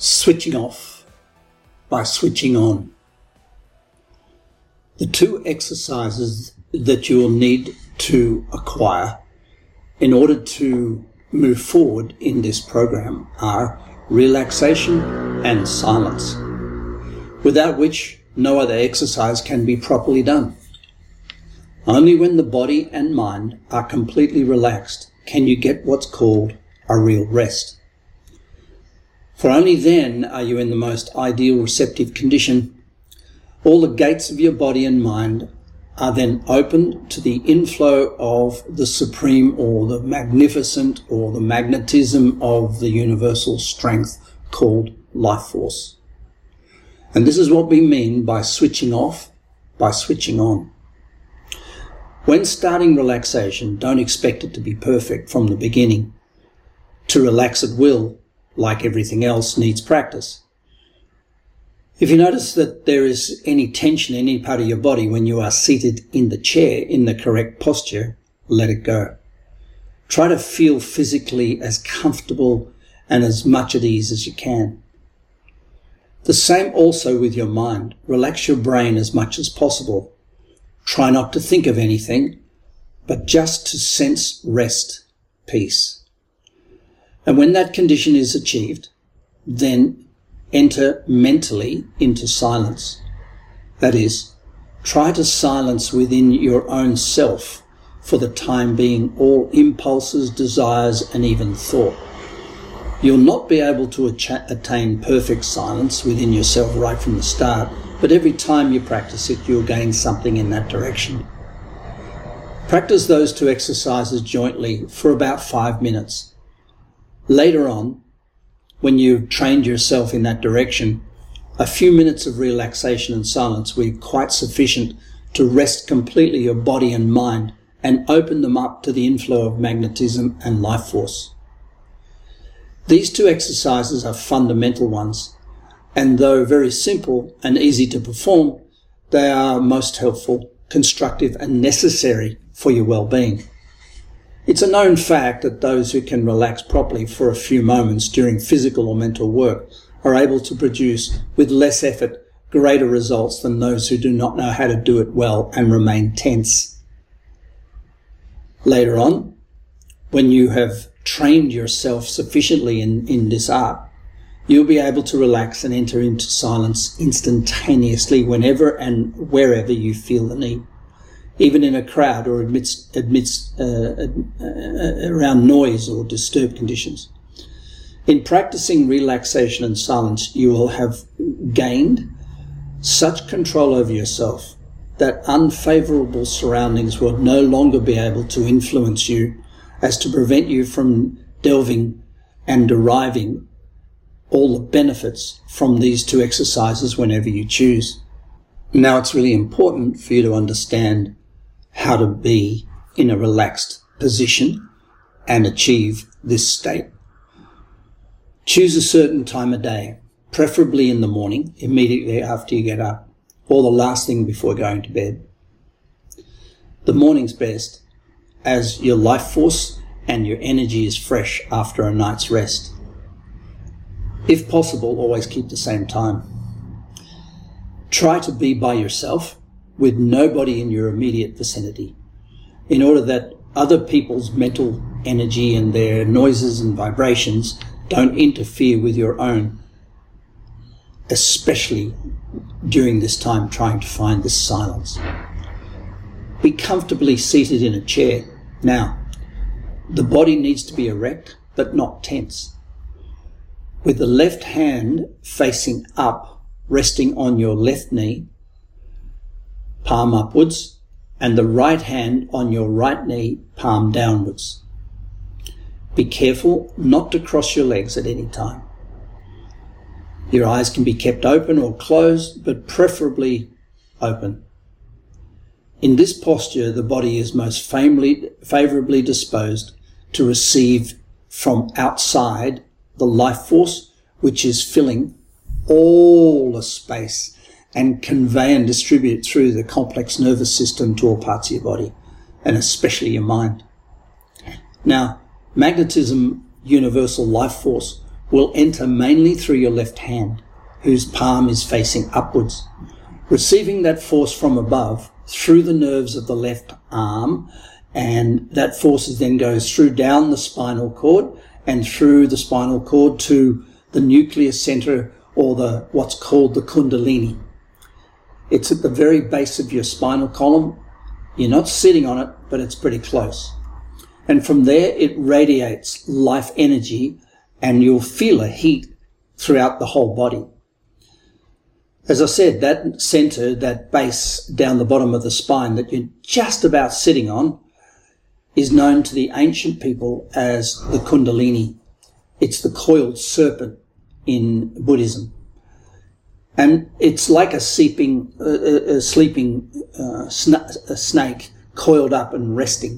Switching off by switching on. The two exercises that you will need to acquire in order to move forward in this program are relaxation and silence, without which no other exercise can be properly done. Only when the body and mind are completely relaxed can you get what's called a real rest. For only then are you in the most ideal receptive condition. All the gates of your body and mind are then open to the inflow of the supreme or the magnificent or the magnetism of the universal strength called life force. And this is what we mean by switching off, by switching on. When starting relaxation, don't expect it to be perfect from the beginning. To relax at will, like everything else, needs practice. If you notice that there is any tension in any part of your body when you are seated in the chair in the correct posture, let it go. Try to feel physically as comfortable and as much at ease as you can. The same also with your mind. Relax your brain as much as possible. Try not to think of anything, but just to sense rest, peace. And when that condition is achieved, then enter mentally into silence. That is, try to silence within your own self for the time being all impulses, desires, and even thought. You'll not be able to attain perfect silence within yourself right from the start, but every time you practice it, you'll gain something in that direction. Practice those two exercises jointly for about 5 minutes. Later on, when you've trained yourself in that direction, a few minutes of relaxation and silence will be quite sufficient to rest completely your body and mind and open them up to the inflow of magnetism and life force. These two exercises are fundamental ones, and though very simple and easy to perform, they are most helpful, constructive, and necessary for your well-being. It's a known fact that those who can relax properly for a few moments during physical or mental work are able to produce, with less effort, greater results than those who do not know how to do it well and remain tense. Later on, when you have trained yourself sufficiently in this art, you'll be able to relax and enter into silence instantaneously whenever and wherever you feel the need. Even in a crowd or around noise or disturbed conditions. In practicing relaxation and silence, you will have gained such control over yourself that unfavorable surroundings will no longer be able to influence you as to prevent you from delving and deriving all the benefits from these two exercises whenever you choose. Now, it's really important for you to understand how to be in a relaxed position and achieve this state. Choose a certain time of day, preferably in the morning, immediately after you get up, or the last thing before going to bed. The morning's best, as your life force and your energy is fresh after a night's rest. If possible, always keep the same time. Try to be by yourself, with nobody in your immediate vicinity, in order that other people's mental energy and their noises and vibrations don't interfere with your own, especially during this time trying to find this silence. Be comfortably seated in a chair. Now, the body needs to be erect, but not tense. With the left hand facing up, resting on your left knee, palm upwards, and the right hand on your right knee, palm downwards. Be careful not to cross your legs at any time. Your eyes can be kept open or closed, but preferably open. In this posture, the body is most favorably disposed to receive from outside the life force, which is filling all the space and convey and distribute through the complex nervous system to all parts of your body, and especially your mind. Now, magnetism, universal life force, will enter mainly through your left hand, whose palm is facing upwards, receiving that force from above through the nerves of the left arm, and that force then goes through down the spinal cord and through the spinal cord to the nucleus center, or what's called the Kundalini. It's at the very base of your spinal column. You're not sitting on it, but it's pretty close. And from there, it radiates life energy, and you'll feel a heat throughout the whole body. As I said, that center, that base down the bottom of the spine that you're just about sitting on, is known to the ancient people as the Kundalini. It's the coiled serpent in Buddhism. And it's like a sleeping snake coiled up and resting.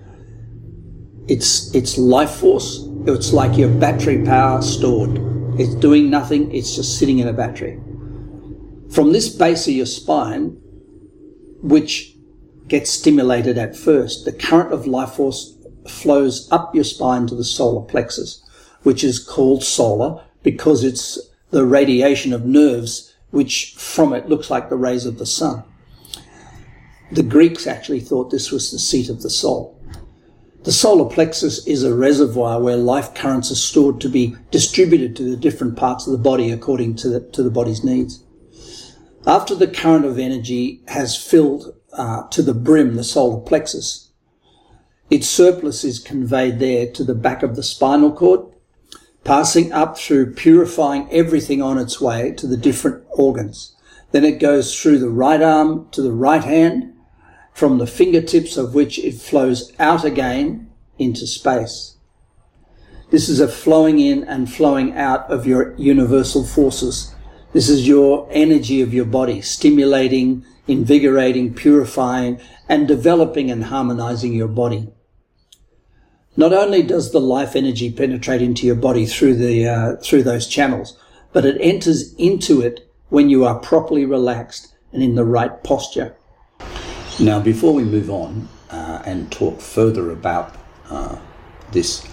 It's life force. It's like your battery power stored. It's doing nothing. It's just sitting in a battery. From this base of your spine, which gets stimulated at first, the current of life force flows up your spine to the solar plexus, which is called solar because it's the radiation of nerves, which from it looks like the rays of the sun. The Greeks actually thought this was the seat of the soul. The solar plexus is a reservoir where life currents are stored to be distributed to the different parts of the body according to the body's needs. After the current of energy has filled to the brim the solar plexus, its surplus is conveyed there to the back of the spinal cord, passing up through purifying everything on its way to the different organs. Then it goes through the right arm to the right hand, from the fingertips of which it flows out again into space. This is a flowing in and flowing out of your universal forces. This is your energy of your body, stimulating, invigorating, purifying, and developing and harmonizing your body. Not only does the life energy penetrate into your body through those channels, but it enters into it when you are properly relaxed and in the right posture. Now, before we move on and talk further about this,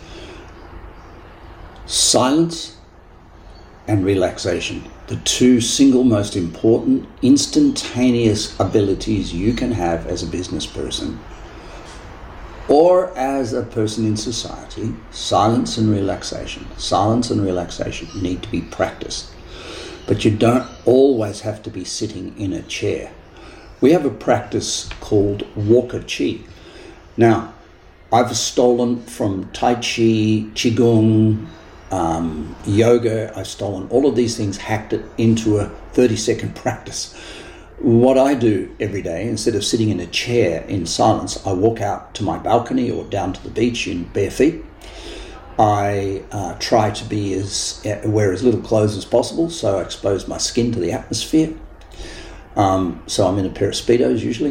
silence and relaxation, the two single most important instantaneous abilities you can have as a business person or as a person in society. Silence and relaxation need to be practiced, but you don't always have to be sitting in a chair. We have a practice called Walker Chi. Now, I've stolen from Tai Chi, Qigong, yoga. I've stolen all of these things, hacked it into a 30-second practice. What I do every day, instead of sitting in a chair in silence, I walk out to my balcony or down to the beach in bare feet. I try to wear as little clothes as possible, so I expose my skin to the atmosphere. So I'm in a pair of Speedos usually.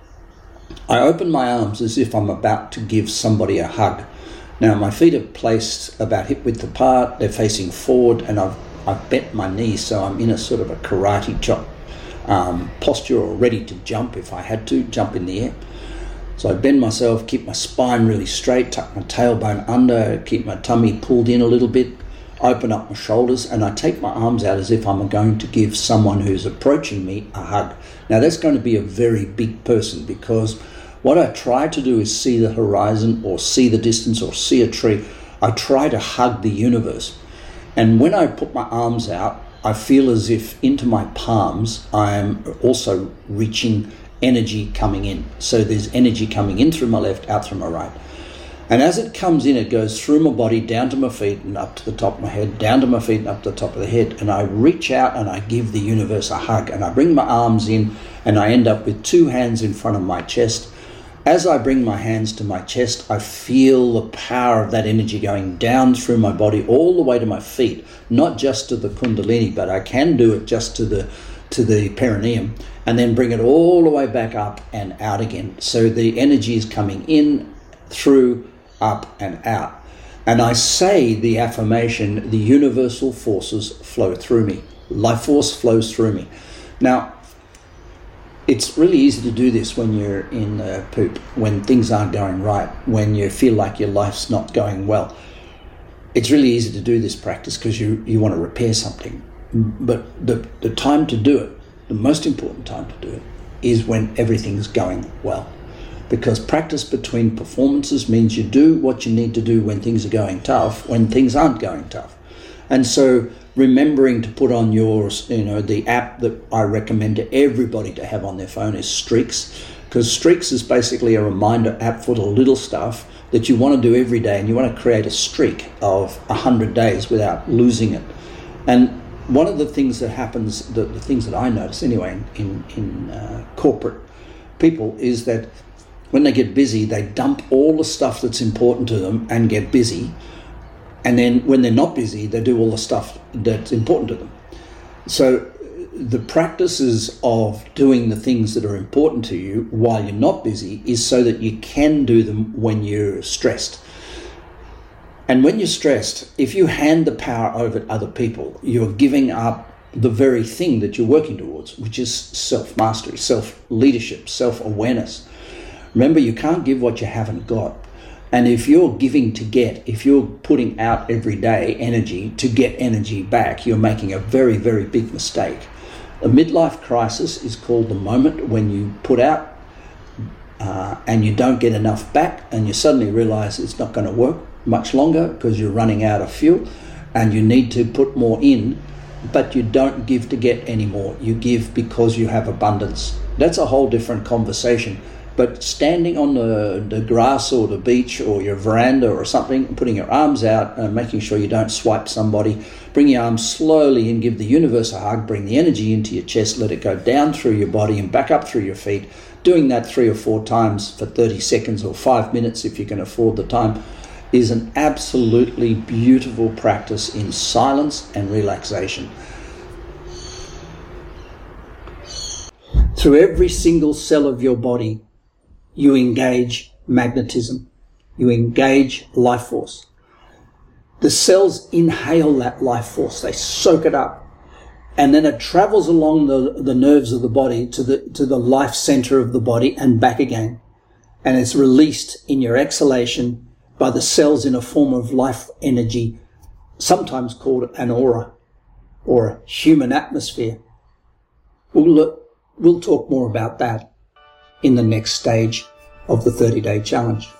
I open my arms as if I'm about to give somebody a hug. Now my feet are placed about hip width apart, they're facing forward, and I've bent my knees, so I'm in a sort of a karate chop posture, or ready to jump if I had to, jump in the air. So I bend myself, keep my spine really straight, tuck my tailbone under, keep my tummy pulled in a little bit, open up my shoulders, and I take my arms out as if I'm going to give someone who's approaching me a hug. Now that's going to be a very big person, because what I try to do is see the horizon or see the distance or see a tree. I try to hug the universe. And when I put my arms out, I feel as if into my palms I am also reaching energy coming in. So there's energy coming in through my left, out through my right. And as it comes in, it goes through my body, down to my feet and up to the top of my head, down to my feet and up to the top of the head. And I reach out and I give the universe a hug. And I bring my arms in and I end up with two hands in front of my chest. As I bring my hands to my chest, I feel the power of that energy going down through my body all the way to my feet, not just to the Kundalini, but I can do it just to the perineum, and then bring it all the way back up and out again. So the energy is coming in, through, up and out. And I say the affirmation, the universal forces flow through me. Life force flows through me. Now, it's really easy to do this when you're in poop, when things aren't going right, when you feel like your life's not going well. it's really easy to do this practice because you want to repair something. But the time to do it, the most important time to do it, is when everything's going well. Because practice between performances means you do what you need to do when things are going tough, when things aren't going tough. And so remembering to put on yours, the app that I recommend to everybody to have on their phone is Streaks, because Streaks is basically a reminder app for the little stuff that you want to do every day, and you want to create a streak of 100 days without losing it. And one of the things that happens, the things that I notice anyway in corporate people, is that when they get busy, they dump all the stuff that's important to them and get busy. And then when they're not busy, they do all the stuff that's important to them. So the practices of doing the things that are important to you while you're not busy is so that you can do them when you're stressed. And when you're stressed, if you hand the power over to other people, you're giving up the very thing that you're working towards, which is self-mastery, self-leadership, self-awareness. Remember, you can't give what you haven't got. And if you're giving to get, if you're putting out every day energy to get energy back, you're making a very, very big mistake. A midlife crisis is called the moment when you put out and you don't get enough back, and you suddenly realize it's not going to work much longer because you're running out of fuel and you need to put more in, but you don't give to get anymore. You give because you have abundance. That's a whole different conversation. But standing on the grass or the beach or your veranda or something, putting your arms out and making sure you don't swipe somebody, bring your arms slowly and give the universe a hug, bring the energy into your chest, let it go down through your body and back up through your feet. Doing that 3 or 4 times for 30 seconds or 5 minutes if you can afford the time is an absolutely beautiful practice in silence and relaxation. Through every single cell of your body, you engage magnetism. You engage life force. The cells inhale that life force. They soak it up. And then it travels along the nerves of the body to the life center of the body and back again. And it's released in your exhalation by the cells in a form of life energy, sometimes called an aura or a human atmosphere. We'll talk more about that in the next stage of the 30-day challenge.